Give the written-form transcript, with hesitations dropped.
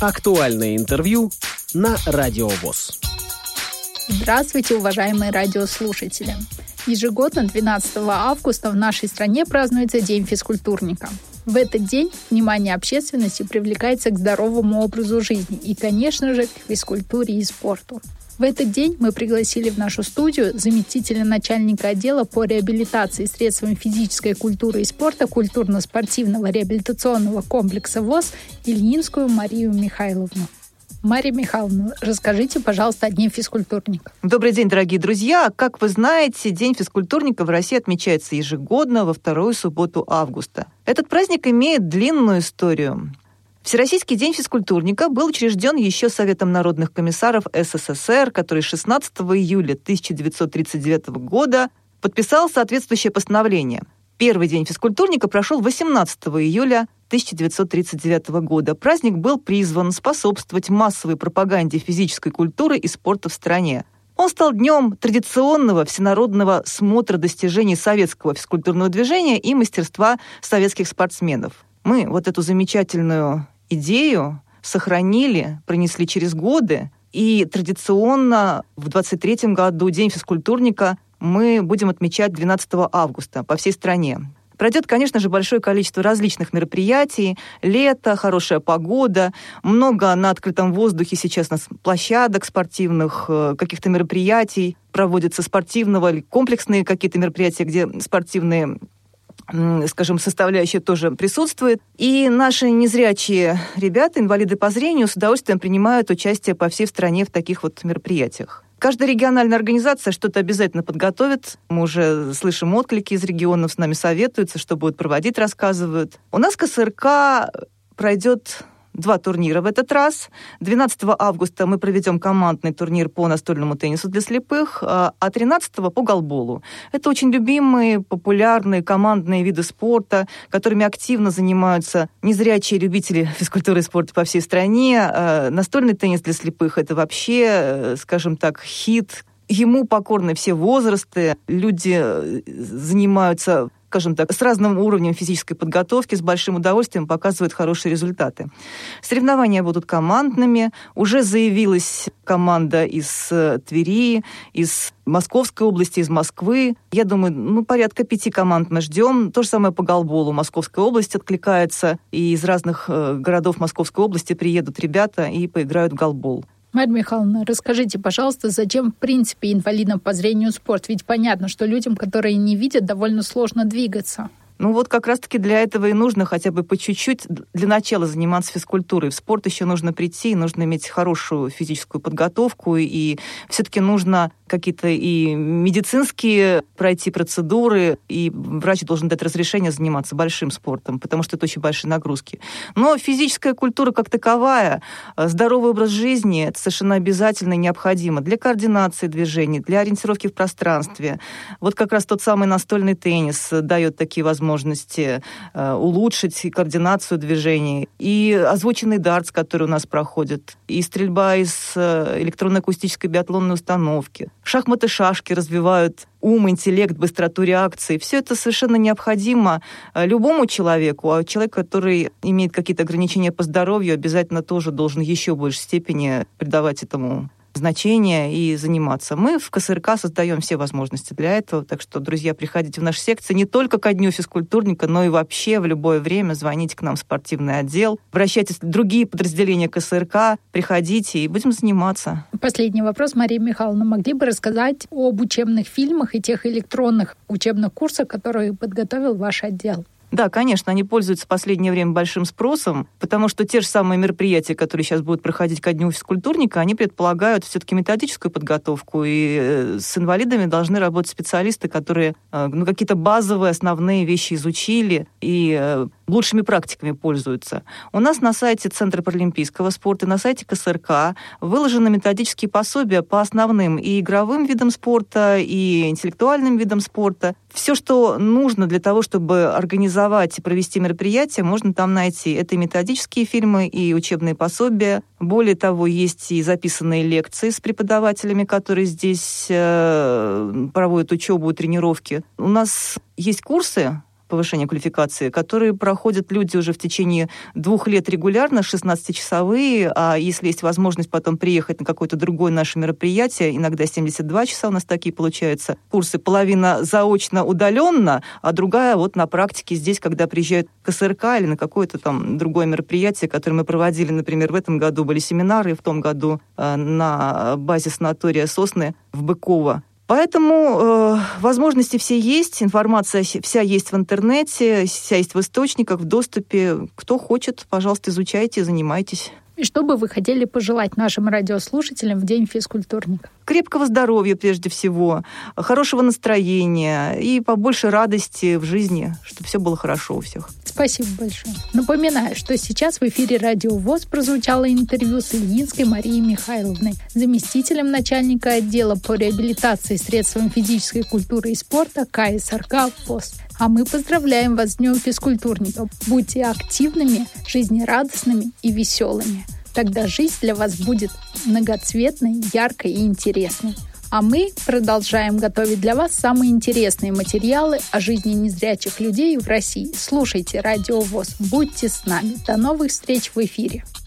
Актуальное интервью на Радио ВОС. Здравствуйте, уважаемые радиослушатели! Ежегодно 12 августа в нашей стране празднуется День физкультурника. В этот день внимание общественности привлекается к здоровому образу жизни и, конечно же, к физкультуре и спорту. В этот день мы пригласили в нашу студию заместителя начальника отдела по реабилитации средствами физической культуры и спорта культурно-спортивного реабилитационного комплекса ВОС Ильинскую Марию Михайловну. Мария Михайловна, расскажите, пожалуйста, о Дне физкультурника. Добрый день, дорогие друзья. Как вы знаете, День физкультурника в России отмечается ежегодно во вторую субботу августа. Этот праздник имеет длинную историю. Всероссийский день физкультурника был учрежден еще Советом народных комиссаров СССР, который 16 июля 1939 года подписал соответствующее постановление. Первый день физкультурника прошел 18 июля 1939 года. Праздник был призван способствовать массовой пропаганде физической культуры и спорта в стране. Он стал днем традиционного всенародного смотра достижений советского физкультурного движения и мастерства советских спортсменов. Мы вот эту замечательную идею сохранили, пронесли через годы, и традиционно в 23 году День физкультурника мы будем отмечать 12 августа по всей стране. Пройдет, конечно же, большое количество различных мероприятий. Лето, хорошая погода, много на открытом воздухе сейчас у нас площадок спортивных, каких-то мероприятий проводятся спортивного, комплексные какие-то мероприятия, где спортивные, скажем, составляющая тоже присутствует. И наши незрячие ребята, инвалиды по зрению, с удовольствием принимают участие по всей стране в таких вот мероприятиях. Каждая региональная организация что-то обязательно подготовит. Мы уже слышим отклики из регионов, с нами советуются, что будут проводить, рассказывают. У нас КСРК пройдет 2 турнира в этот раз. 12 августа мы проведем командный турнир по настольному теннису для слепых, а 13 по голболу. Это очень любимые, популярные командные виды спорта, которыми активно занимаются незрячие любители физкультуры и спорта по всей стране. Настольный теннис для слепых – это вообще, скажем так, хит. Ему покорны все возрасты. Люди занимаются, скажем так, с разным уровнем физической подготовки, с большим удовольствием показывают хорошие результаты. Соревнования будут командными. Уже заявилась команда из Твери, из Московской области, из Москвы. Я думаю, порядка 5 команд мы ждем. То же самое по голболу. Московская область откликается, и из разных городов Московской области приедут ребята и поиграют в голбол. Марья Михайловна, расскажите, пожалуйста, зачем, в принципе, инвалидам по зрению спорт? Ведь понятно, что людям, которые не видят, довольно сложно двигаться. Как раз-таки для этого и нужно хотя бы по чуть-чуть для начала заниматься физкультурой. В спорт еще нужно прийти, нужно иметь хорошую физическую подготовку, и все-таки нужно какие-то и медицинские пройти процедуры, и врач должен дать разрешение заниматься большим спортом, потому что это очень большие нагрузки. Но физическая культура как таковая, здоровый образ жизни, это совершенно обязательно и необходимо для координации движений, для ориентировки в пространстве. Вот как раз тот самый настольный теннис дает такие возможности улучшить координацию движений. И озвученный дартс, который у нас проходит, и стрельба из электронно-акустической биатлонной установки. Шахматы, шашки развивают ум, интеллект, быстроту реакции. Все это совершенно необходимо любому человеку, а человек, который имеет какие-то ограничения по здоровью, обязательно тоже должен еще в большей степени придавать этому значение и заниматься. Мы в КСРК создаем все возможности для этого, так что, друзья, приходите в наши секции не только ко Дню физкультурника, но и вообще в любое время звоните к нам в спортивный отдел, обращайтесь в другие подразделения КСРК, приходите и будем заниматься. Последний вопрос, Мария Михайловна. Могли бы рассказать об учебных фильмах и тех электронных учебных курсах, которые подготовил ваш отдел? Да, конечно, они пользуются в последнее время большим спросом, потому что те же самые мероприятия, которые сейчас будут проходить ко Дню физкультурника, они предполагают все-таки методическую подготовку, и с инвалидами должны работать специалисты, которые какие-то базовые, основные вещи изучили и лучшими практиками пользуются. У нас на сайте Центра паралимпийского спорта, на сайте КСРК выложены методические пособия по основным и игровым видам спорта, и интеллектуальным видам спорта. Все, что нужно для того, чтобы организовать и провести мероприятие, можно там найти. Это и методические фильмы, и учебные пособия. Более того, есть и записанные лекции с преподавателями, которые здесь проводят учебу и тренировки. У нас есть курсы повышения квалификации, которые проходят люди уже в течение 2 лет регулярно, 16-часовые, а если есть возможность потом приехать на какое-то другое наше мероприятие, иногда 72 часа у нас такие получаются курсы, половина заочно, удаленно, а другая вот на практике здесь, когда приезжают к СРК или на какое-то там другое мероприятие, которое мы проводили, например, в этом году были семинары, в том году на базе санатория «Сосны» в Быково. Поэтому возможности все есть, информация вся есть в интернете, вся есть в источниках, в доступе. Кто хочет, пожалуйста, изучайте, занимайтесь. И что бы вы хотели пожелать нашим радиослушателям в День физкультурника? Крепкого здоровья прежде всего, хорошего настроения и побольше радости в жизни, чтобы все было хорошо у всех. Спасибо большое. Напоминаю, что сейчас в эфире Радио ВОС прозвучало интервью с Ильинской Марией Михайловной, заместителем начальника отдела по реабилитации средствами физической культуры и спорта КСРК ВОС. А мы поздравляем вас с Днем физкультурника. Будьте активными, жизнерадостными и веселыми. Тогда жизнь для вас будет многоцветной, яркой и интересной. А мы продолжаем готовить для вас самые интересные материалы о жизни незрячих людей в России. Слушайте Радио ВОС. Будьте с нами. До новых встреч в эфире.